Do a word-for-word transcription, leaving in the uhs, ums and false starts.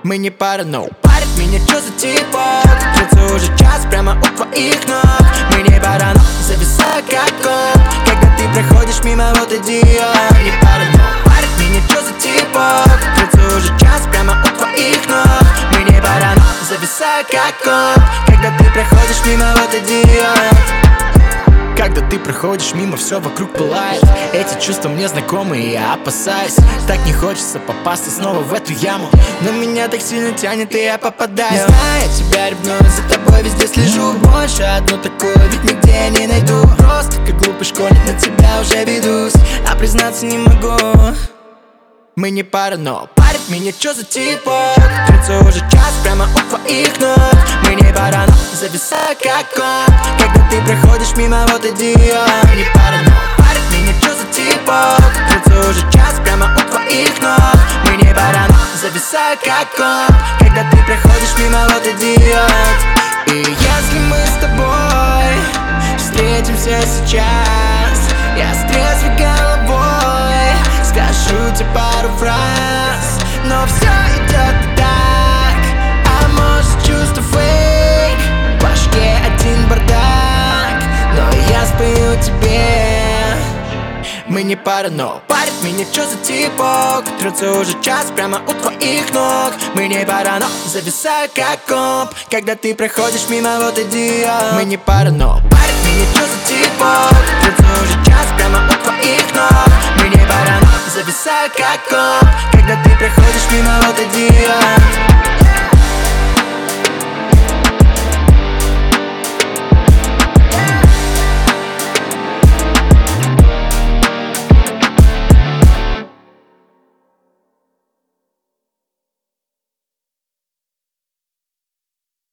Мы не параноу. Парит меня, чё за типок? Длится уже час прямо у твоих ног. Мы не параноу, зависаю как комп. Когда ты проходишь мимо, вот иди я. Не параноу. Парит меня, чё за типок? Длится уже час прямо у твоих ног. Мы не параноу, зависаю как комп. Когда ты проходишь мимо, вот иди я. Когда ты проходишь мимо, все вокруг пылает. Эти чувства мне знакомы, и я опасаюсь. Так не хочется попасться снова в эту яму, но меня так сильно тянет, и я попадаю. Не знаю, я тебя ревную, за тобой везде слежу. Больше одну такую ведь нигде не найду. Просто как глупый школьник на тебя уже ведусь, а признаться не могу. Мы не параноу. Парит меня, чё за типок? Длится уже час прямо у твоих ног. Мы не параноу, зависаю как комп. Когда ты проходишь мимо, вот иди я. Не параноу. Парит меня, чё за типок? Длится уже час прямо у твоих ног. Мы не параноу, зависаю как комп. Когда ты проходишь мимо, вот иди я. И если мы с тобой встретимся сейчас, я с трезвой головой скажу тебе пару фраз, но все идет не так. А может, чувство фейк, в башке один бардак, но я спою тебе. Мы не параноу. Парит меня, чё за типок? Трется уже час прямо у твоих ног. Мы не параноу, зависаю как комп. Когда ты проходишь мимо, вот иди я. Мы не параноу. Парит меня, чё за типок? Трется уже час прямо у твоих ног. Мы не параноу, зависаю как комп. Когда ты проходишь мимо, вот иди я.